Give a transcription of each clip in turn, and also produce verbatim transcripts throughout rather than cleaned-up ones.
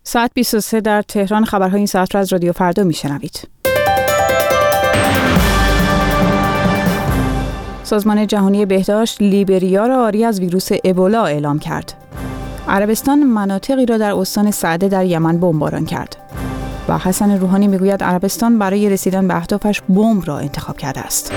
ساعت بیست و سه در تهران. خبرهای این ساعت را از رادیو فردا میشنوید. سازمان جهانی بهداشت لیبریا را عاری از ویروس ابولا اعلام کرد. عربستان مناطقی را در استان سعده در یمن بمباران کرد. و حسن روحانی میگوید عربستان برای رسیدن به اهدافش بمب را انتخاب کرده است.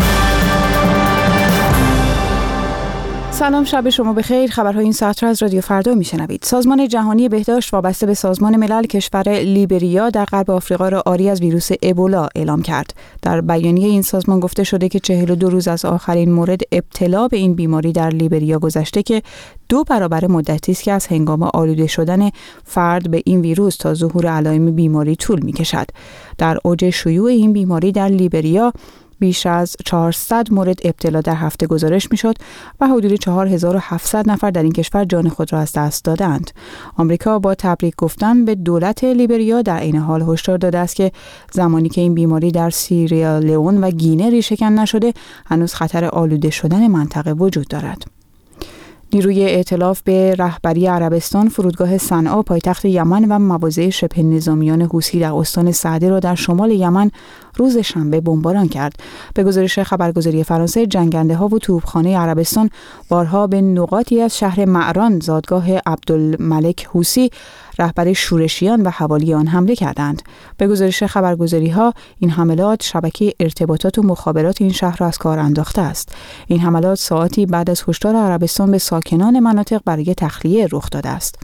سلام، شب شما بخیر. خبرهای این ساعت را از رادیو فردا میشنوید. سازمان جهانی بهداشت وابسته به سازمان ملل کشور لیبریا در غرب آفریقا را عاری از ویروس ابولا اعلام کرد. در بیانیه این سازمان گفته شده که چهل و دو روز از آخرین مورد ابتلا به این بیماری در لیبریا گذشته که دو برابر مدتی است که از هنگام آلوده شدن فرد به این ویروس تا ظهور علائم بیماری طول می‌کشد. در اوج شیوع این بیماری در لیبریا بیش از چهارصد مورد ابتلا در هفته گزارش میشد و حدود چهار هزار و هفتصد نفر در این کشور جان خود را از دست دادند. آمریکا با تبریک گفتن به دولت لیبریا در این حال هشدار داده است که زمانی که این بیماری در سیرالئون و گینه ریشه‌کن نشده، هنوز خطر آلوده شدن منطقه وجود دارد. نیروی ائتلاف به رهبری عربستان فرودگاه صنعا پایتخت یمن و مواضع شبه نظامیان حوثی در استان سعده را در شمال یمن روز شنبه بمباران کرد. به گزارش خبرگزاری فرانسه، جنگنده‌ها و توپخانه عربستان بارها به نقاطی از شهر معران، زادگاه عبدالملک حوثی رهبر شورشیان و حوالی آن حمله کردند. به گزارش خبرگزاری‌ها این حملات شبکه ارتباطات و مخابرات این شهر را از کار انداخته است. این حملات ساعتی بعد از هشدار عربستان به ساکنان مناطق برای تخلیه رخ داده است.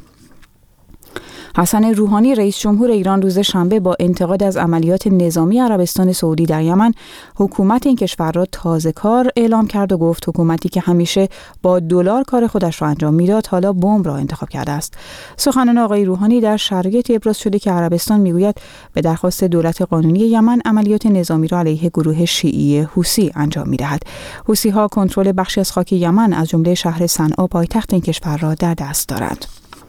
حسن روحانی رئیس جمهور ایران روز شنبه با انتقاد از عملیات نظامی عربستان سعودی در یمن حکومت این کشور را تازه‌کار اعلام کرد و گفت حکومتی که همیشه با دلار کار خودش را انجام میداد حالا بمب را انتخاب کرده است. سخنان آقای روحانی در شرایطی ابراز شده که عربستان میگوید به درخواست دولت قانونی یمن عملیات نظامی را علیه گروه شیعی حوثی انجام میدهد. حوثی‌ها کنترل بخشی از خاک یمن از جمله شهر صنعا پایتخت این کشور را در دست دارند.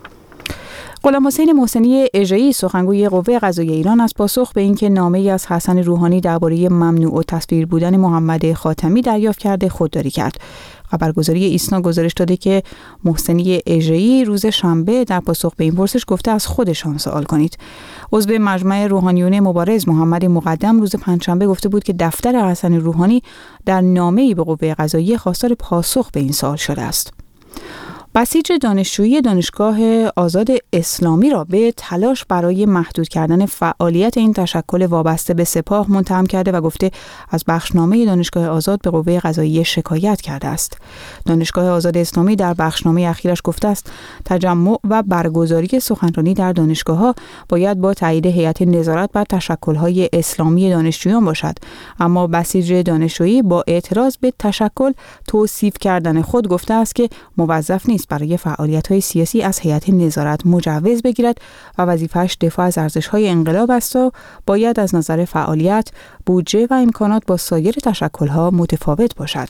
غلام حسین محسنی اژه‌ای سخنگوی قوه قضاییه ایران از پاسخ به اینکه نامه‌ای از حسن روحانی درباره ممنوع التصویر بودن محمد خاتمی دریافت کرده خودداری کرد. خبرگزاری ایسنا گزارش داده که محسنی اژه‌ای روز شنبه در پاسخ به این پرسش گفته از خودشان سوال کنید. عضو مجمع روحانیون مبارز محمد مقدم روز پنجشنبه گفته بود که دفتر حسن روحانی در نامه‌ای به قوه قضاییه خواستار پاسخ به این سوال شده است. بسیج دانشجویی دانشگاه آزاد اسلامی را به تلاش برای محدود کردن فعالیت این تشکل وابسته به سپاه متهم کرده و گفته از بخشنامه دانشگاه آزاد به قوه قضاییه شکایت کرده است. دانشگاه آزاد اسلامی در بخشنامه اخیرش گفته است تجمع و برگزاری سخنرانی در دانشگاه‌ها باید با تایید هیئت نظارت بر تشکل‌های اسلامی دانشجویان باشد، اما بسیج دانشجویی با اعتراض به تشکل توصیف کردن خود گفته است که موظف نیست برای فعالیت‌های سیاسی از هیئت نظارت مجوز بگیرد و وظیفه‌اش دفاع از ارزش‌های انقلاب است و باید از نظر فعالیت، بودجه و امکانات با سایر تشکل‌ها متفاوت باشد.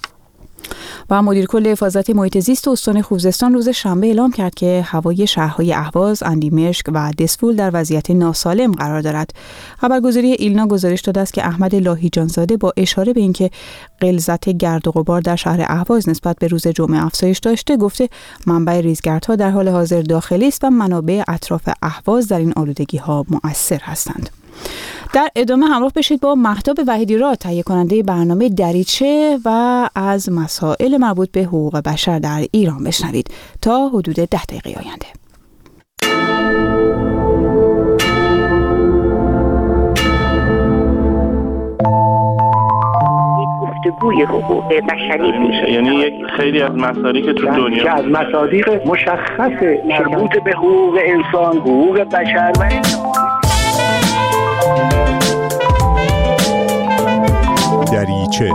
و مدیر کل حفاظت محیط زیست استان خوزستان روز شنبه اعلام کرد که هوای شهرهای اهواز، اندیمشک و دسفول در وضعیت ناسالم قرار دارد. خبرگزاری ایلنا گزارش داده است که احمد لاهیجانزاده با اشاره به اینکه غلظت گرد و غبار در شهر اهواز نسبت به روز جمعه افزایش داشته، گفته منبع ریزگردها در حال حاضر داخلی است و منابع اطراف اهواز در این آلودگی‌ها مؤثر هستند. در ادامه همراه بشید با مهتاب وحیدی‌راد، تهیه کننده برنامه دریچه، و از مسائل مربوط به حقوق بشر در ایران بشنوید تا حدود ده دقیقه آینده. گفتگوی حقوق بشری میشه، یعنی یک خیلی از مصادیق که تو دنیا که از مصادیق مشخص مربوط به حقوق انسان، حقوق بشر و دریچه.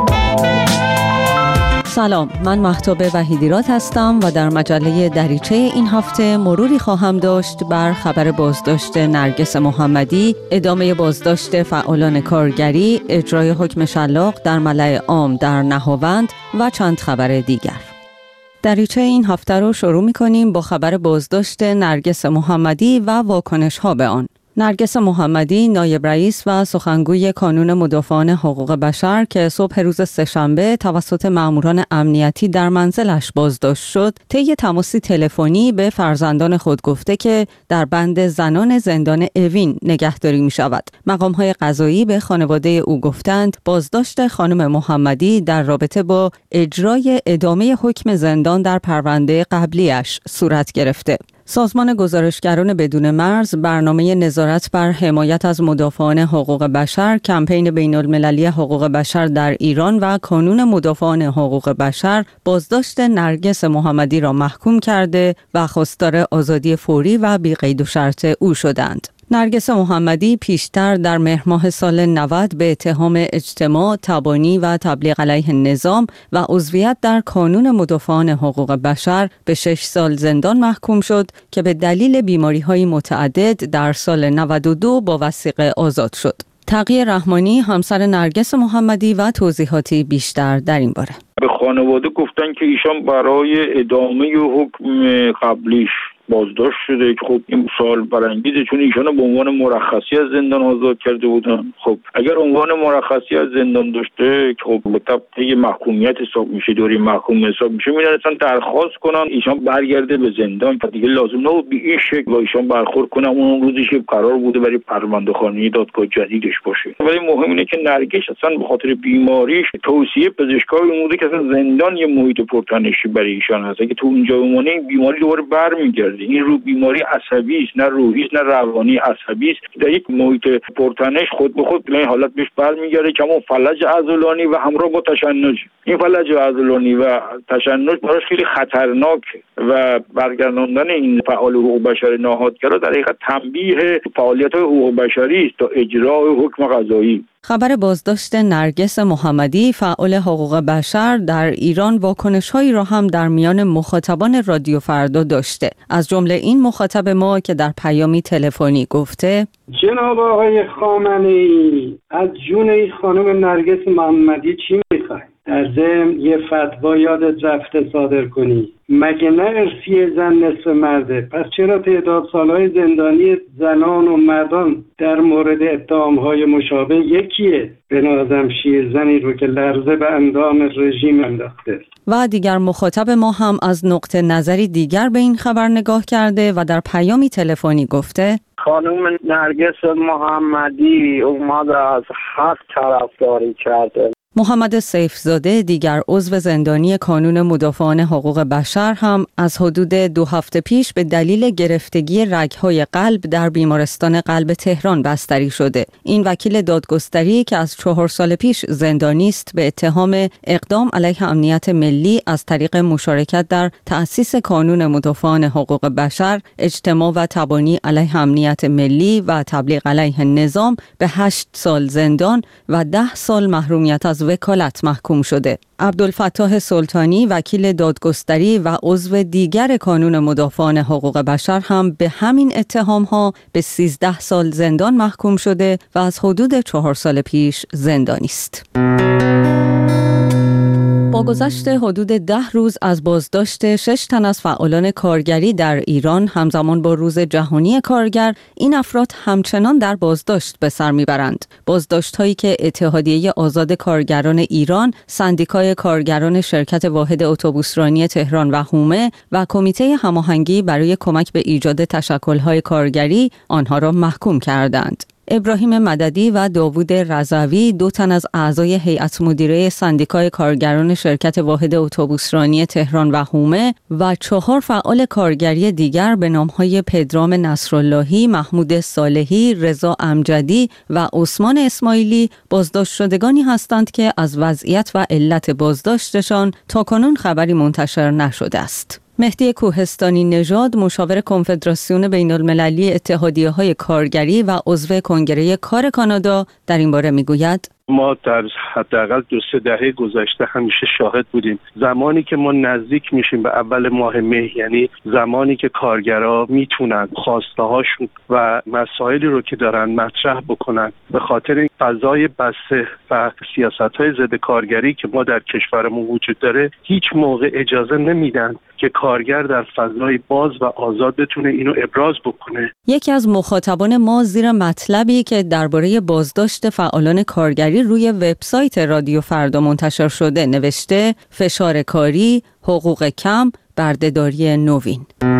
سلام، من مهتاب وحیدی‌راد هستم و در مجله دریچه این هفته مروری خواهم داشت بر خبر بازداشت نرگس محمدی، ادامه بازداشت فعالان کارگری، اجرای حکم شلاق در ملأ عام در نهاوند و چند خبر دیگر. دریچه این هفته رو شروع می‌کنیم با خبر بازداشت نرگس محمدی و واکنش‌ها به آن. نرگس محمدی، نایب رئیس و سخنگوی کانون مدافعان حقوق بشر که صبح روز سه‌شنبه توسط ماموران امنیتی در منزلش بازداشت شد، طی تماسی تلفنی به فرزندان خود گفته که در بند زنان زندان اوین نگهداری می شود. مقام‌های قضایی به خانواده او گفتند بازداشت خانم محمدی در رابطه با اجرای ادامه حکم زندان در پرونده قبلیش صورت گرفته. سازمان گزارشگران بدون مرز برنامه نظارت بر حمایت از مدافعان حقوق بشر، کمپین بین‌المللی حقوق بشر در ایران و کانون مدافعان حقوق بشر بازداشت نرگس محمدی را محکوم کرده و خواستار آزادی فوری و بی قید و شرط او شدند. نرگس محمدی پیشتر در مهر ماه سال نود به اتهام اجتماع، تبانی و تبلیغ علیه نظام و عضویت در کانون مدافعان حقوق بشر به شش سال زندان محکوم شد که به دلیل بیماری‌های متعدد در سال نود و دو با وثیقه آزاد شد. تقی رحمانی، همسر نرگس محمدی و توضیحاتی بیشتر در این باره. به خانواده گفتن که ایشان برای ادامه حکم قبلیش بازداشت شده که خب این سوال برانگیزه، چون ایشانو به عنوان مرخصی از زندان آزاد کرده بودن. خب اگر عنوان مرخصی از زندان داشته که خب به طبع محکومیت حساب میشه، دوری محکوم حساب میشه، میرسن درخواست کنن ایشان برگرده به زندان که دیگه لازم نبود به این شکل با ایشان برخورد کنن. اون روزی که قرار بوده برای پرونده‌خوانی دادگاه جدیدش باشه. ولی مهم اینه که نرگس اصلا به خاطر بیماریش توصیه پزشکای بوده که اصلا زندان یه محیط پرتنشی برای ایشان هست. اگه تو اونجا بمونه این بیماری دوباره برمیگرده. این رو بیماری عصبی است، نه روحی است، نه روانی، عصبی است. در یک محیط پرتنش خود به خود به این حالت بهش برمیگرده که همون فلج عضلانی و همراه با تشنج. این فلج عضلانی و تشنج براش خیلی خطرناکه و برگرداندن این فعال حقوق بشر ناهادگرا در حقیقت تنبیه فعالیت‌های حقوق بشری است تا اجرای حکم قضایی. خبر بازداشت نرگس محمدی، فعال حقوق بشر در ایران، واکنش‌هایی را هم در میان مخاطبان رادیو فردا داشته. از جمله این مخاطب ما که در پیامی تلفنی گفته: جناب آقای خامنه‌ای، از جون این خانم نرگس محمدی چی می‌خوای؟ در ضمن یه فتوا یادت رفته صادر کنی. مگه نه ارثی زن نصف مرده؟ پس چرا تعداد سالهای زندانی زنان و مردان در مورد اتهام‌های مشابه یکیه؟ به نظرم شیرزنی رو که لرزه به اندام رژیم انداخته. و دیگر مخاطب ما هم از نقطه نظری دیگر به این خبر نگاه کرده و در پیامی تلفنی گفته: خانم نرگس محمدی اومد از حق طرفداری کرده. محمد سیفزاده، دیگر عضو زندانی کانون مدافعان حقوق بشر، هم از حدود دو هفته پیش به دلیل گرفتگی رگ‌های قلب در بیمارستان قلب تهران بستری شده. این وکیل دادگستری که از چهار سال پیش زندانی است به اتهام اقدام علیه امنیت ملی از طریق مشارکت در تأسیس کانون مدافعان حقوق بشر، اجتماع و تبانی علیه امنیت ملی و تبلیغ علیه نظام به هشت سال زندان و ده سال محرومیت از وکالت محکوم شده. عبدالفتاح سلطانی، وکیل دادگستری و عضو دیگر کانون مدافعان حقوق بشر، هم به همین اتهام‌ها به سیزده سال زندان محکوم شده و از حدود چهار سال پیش زندانی است. با گذشت حدود ده روز از بازداشت شش تن از فعالان کارگری در ایران همزمان با روز جهانی کارگر، این افراد همچنان در بازداشت به سر میبرند. بازداشت هایی که اتحادیه آزاد کارگران ایران، سندیکای کارگران شرکت واحد اتوبوسرانی تهران و هومه و کمیته هماهنگی برای کمک به ایجاد تشکل‌های کارگری آنها را محکوم کردند. ابراهیم مددی و داوود رضوی، دو تن از اعضای هیئت مدیره سندیکای کارگران شرکت واحد اتوبوسرانی تهران و هومه و چهار فعال کارگری دیگر به نام‌های پدرام نصراللهی، محمود صالحی، رضا امجدی و عثمان اسماعیلی بازداشت شدگانی هستند که از وضعیت و علت بازداشتشان تاکنون خبری منتشر نشده است. مهدی کوهستانی نژاد، مشاور کنفدراسیون بین‌المللی اتحادیه‌های کارگری و عضو کنگره کار کانادا، در این باره می‌گوید: ما در حداقل دو سه دهه گذشته همیشه شاهد بودیم زمانی که ما نزدیک میشیم به اول ماه مه، یعنی زمانی که کارگرها میتونن خواسته هاشون و مسائلی رو که دارن مطرح بکنن، به خاطر این فضای بسته و سیاست‌های ضد کارگری که ما در کشورمون وجود داره، هیچ موقع اجازه نمیدن که کارگر در فضای باز و آزاد بتونه اینو ابراز بکنه. یکی از مخاطبان ما زیر مطلبی که درباره بازداشت فعالان کارگری روی وبسایت رادیو فردا منتشر شده نوشته: فشار کاری، حقوق کم، بردهداری نوین.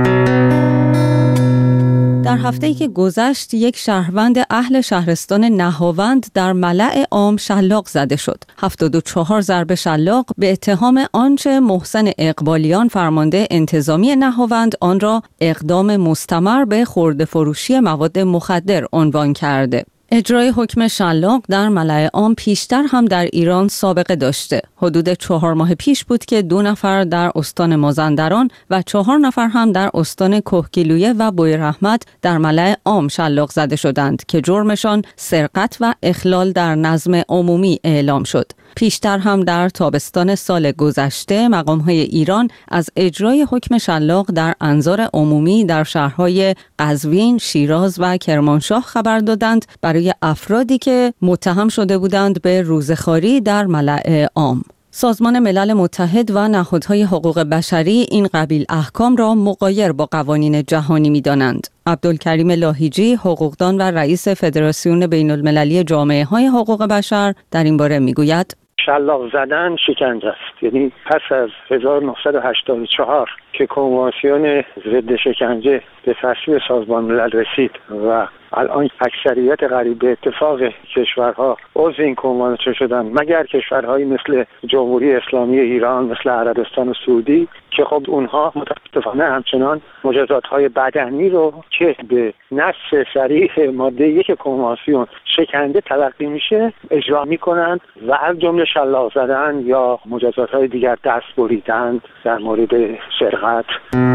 در هفته‌ای که گذشت یک شهروند اهل شهرستان نهاوند در ملأ عام شلاق زده شد. هفتاد و چهار ضربه شلاق به اتهام آنچه محسن اقبالیان فرمانده انتظامی نهاوند آن را اقدام مستمر به خرده فروشی مواد مخدر عنوان کرده. اجرای حکم شلاق در ملأ عام پیشتر هم در ایران سابقه داشته. حدود چهار ماه پیش بود که دو نفر در استان مازندران و چهار نفر هم در استان کهگیلویه و بویرحمت در ملأ عام شلاق زده شدند که جرمشان سرقت و اخلال در نظم عمومی اعلام شد. پیشتر هم در تابستان سال گذشته مقام‌های ایران از اجرای حکم شلاق در انظار عمومی در شهرهای قزوین، شیراز و کرمانشاه خبر دادند برای افرادی که متهم شده بودند به روزخواری در ملأ عام. سازمان ملل متحد و نهادهای حقوق بشری این قبیل احکام را مغایر با قوانین جهانی می‌دانند. عبدالکریم لاهیجی، حقوقدان و رئیس فدراسیون بین المللی جامعه های حقوق بشر در این باره میگوید: شلاق زدن شکنجه است. یعنی پس از هزار و نهصد و هشتاد و چهار که کنوانسیون ضد شکنجه به تصویب سازمان ملل رسید و الان اکثریت قریب به اتفاق کشورها عضو این کنوانسیون شدن، مگر کشورهایی مثل جمهوری اسلامی ایران، مثل عربستان سعودی که خب اونها متاسفانه همچنان مجازات‌های بدنی رو که به نص صریح ماده یک کنوانسیون شکنجه تلقی میشه اجرا میکنند و از جمله شلاق زدن یا مجازات‌های دیگر دست بریدن در مورد سرقت.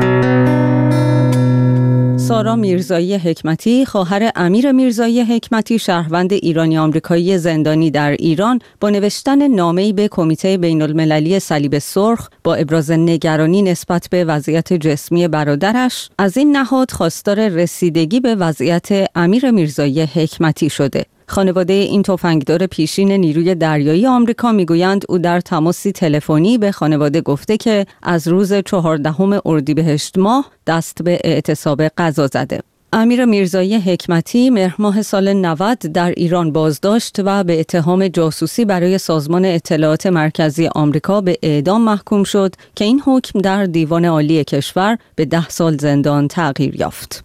سارا میرزایی حکمتی، خواهر امیر میرزایی حکمتی، شهروند ایرانی آمریکایی زندانی در ایران، با نوشتن نامه‌ای به کمیته بین المللی صلیب سرخ با ابراز نگرانی نسبت به وضعیت جسمی برادرش از این نهاد خواستار رسیدگی به وضعیت امیر میرزایی حکمتی شده. خانواده این تفنگدار پیشین نیروی دریایی آمریکا میگویند او در تماسی تلفنی به خانواده گفته که از روز چهاردهم اردیبهشت ماه دست به اعتصاب غذا زده. امیر میرزایی حکمتی مهر ماه سال نود در ایران بازداشت و به اتهام جاسوسی برای سازمان اطلاعات مرکزی آمریکا به اعدام محکوم شد که این حکم در دیوان عالی کشور به ده سال زندان تغییر یافت.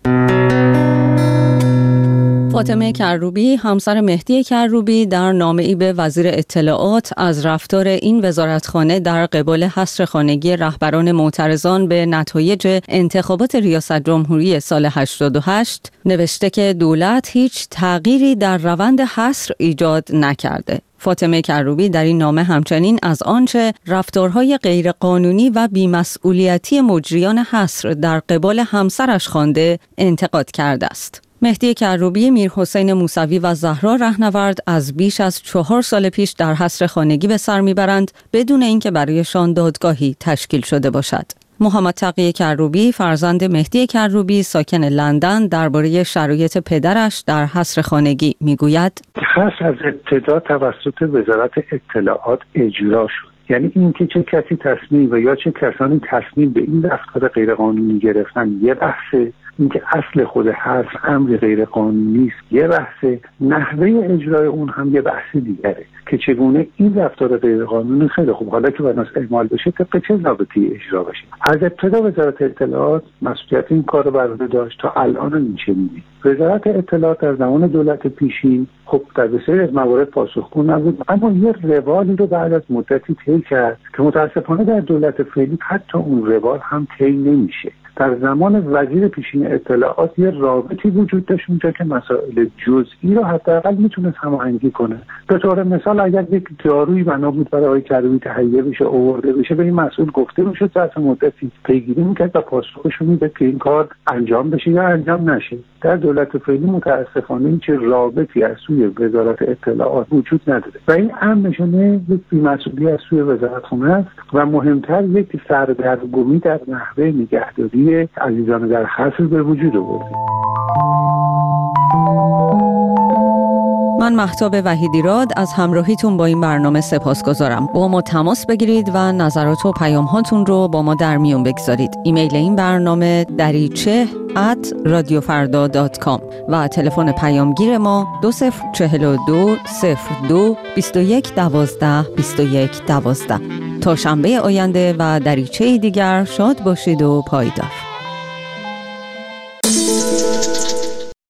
فاطمه کروبی، همسر مهدی کروبی، در نامه‌ای به وزیر اطلاعات از رفتار این وزارتخانه در قبال حصر خانگی رهبران معترضان به نتایج انتخابات ریاست جمهوری سال هشتاد و هشت نوشته که دولت هیچ تغییری در روند حصر ایجاد نکرده. فاطمه کروبی در این نامه همچنین از آنچه رفتارهای غیرقانونی و بیمسئولیتی مجریان حصر در قبال همسرش خوانده انتقاد کرده است. مهدی کروبی، میرحسین موسوی و زهرا رهنورد از بیش از چهار سال پیش در حصر خانگی به سر میبرند بدون اینکه برایشان دادگاهی تشکیل شده باشد. محمد تقی کروبی، فرزند مهدی کروبی ساکن لندن، درباره شرایط پدرش در حصر خانگی میگوید: حصر از ابتدا توسط وزارت اطلاعات اجرا شد. یعنی اینکه چه کسی تصمیم و یا چه کسانی تصمیم به این رفتار غیرقانونی گرفتن یه بحثه، اینکه اصل خود حصر امر غیر قانونی است یه بحثه، نحوه اجرای اون هم یه بحث دیگره که چگونه این رفتار غیر قانونی خیلی خوب حالا که بناس اعمال بشه طبق چه ضابطه‌ای اجرا بشه. از ابتدا وزارت اطلاعات مسئولیت این کار رو بر عهده داشت تا الان این چنینه. وزارت اطلاعات در زمان دولت پیشین خب در بسیاری از موارد پاسخگو نبود، اما یه روالی رو بعد از مدتی طی کرد که متاسفانه در دولت فعلی حتی اون روال هم طی نمیشه در زمان وزیر پیشین اطلاعات یه رابطی وجود داشت اونجا که مسائل جزئی رو حداقل میتونست هماهنگی کنه. به طور مثال اگر یک دارویی بنا بود برای آقای کروبی تهیه بشه آورده بشه، به این مسئول گفته میشد ظرف مدتی پیگیری میکرد و پاسخش رو میداد که این کار انجام بشه یا انجام نشه. در دولت فعلی متاسفانه این چه رابطی از سوی وزارت اطلاعات وجود نداره و این هم نشانه یک بی‌مسئولی از سوی وزارتخونه است و مهمتر یک سردرگمی در نحوه نگهداری عزیزان در حصر به وجود آورده. من مهتاب وحیدیراد از همراهیتون با این برنامه سپاسگزارم. با ما تماس بگیرید و نظرات و پیام هاتون رو با ما در میون بگذارید. ایمیل این برنامه دریچه ات رادیو فردا دات کام و تلفن پیامگیر ما دو صفر چهل و دو صفر دو بیست و یک دوازده بیست و یک دوازده. تا شنبه آینده و دریچه دیگر شاد باشید و پایدار.